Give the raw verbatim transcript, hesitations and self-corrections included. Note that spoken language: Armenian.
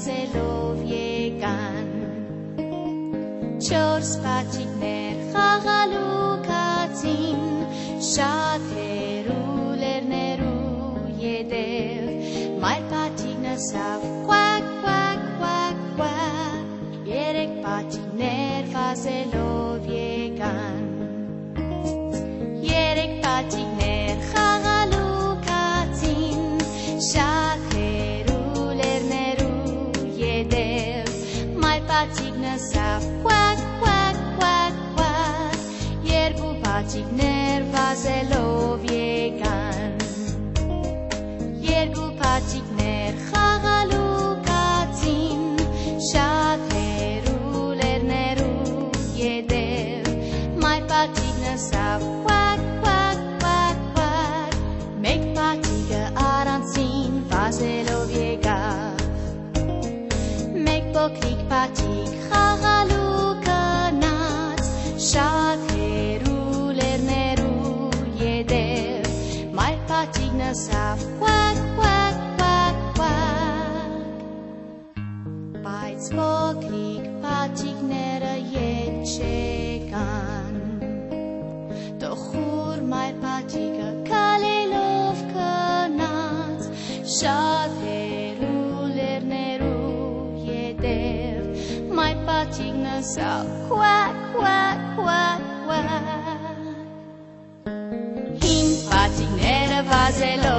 վազելով եկան չորս պատիկներ խաղալու կացին շատ հեռու լեռներու ետև մայր պատիկն ասավ quack quack quack quack երեք պատիկներ վազելով եկան երեք պատիկներ խաղալու կացին շատ հեռու լեռներու ետև մայր պատիկն ասավ quack quack quack quack երկու պատիկներ վազելով եկան երկու պատիկներ խաղալու կացին շատ հեռու լեռներու ետև մայր պատիկն ասավ quack quack quack quack մեկ պատիկը առանցին վազելով եկավ մեկ փոքրիկ պատիկ խաղալու գնաց շատ հեռու լեռներու ետև մայր պատիկն ասավ quack quack quack quack բայց փոքրիկ պատիկները ետ չեկան տխուր մայր պատիկը քալելով գնաց շատ հեռու լեռներու ետև մայր պատիկն ասավ quack quack quack quack հին պատիկները վազելով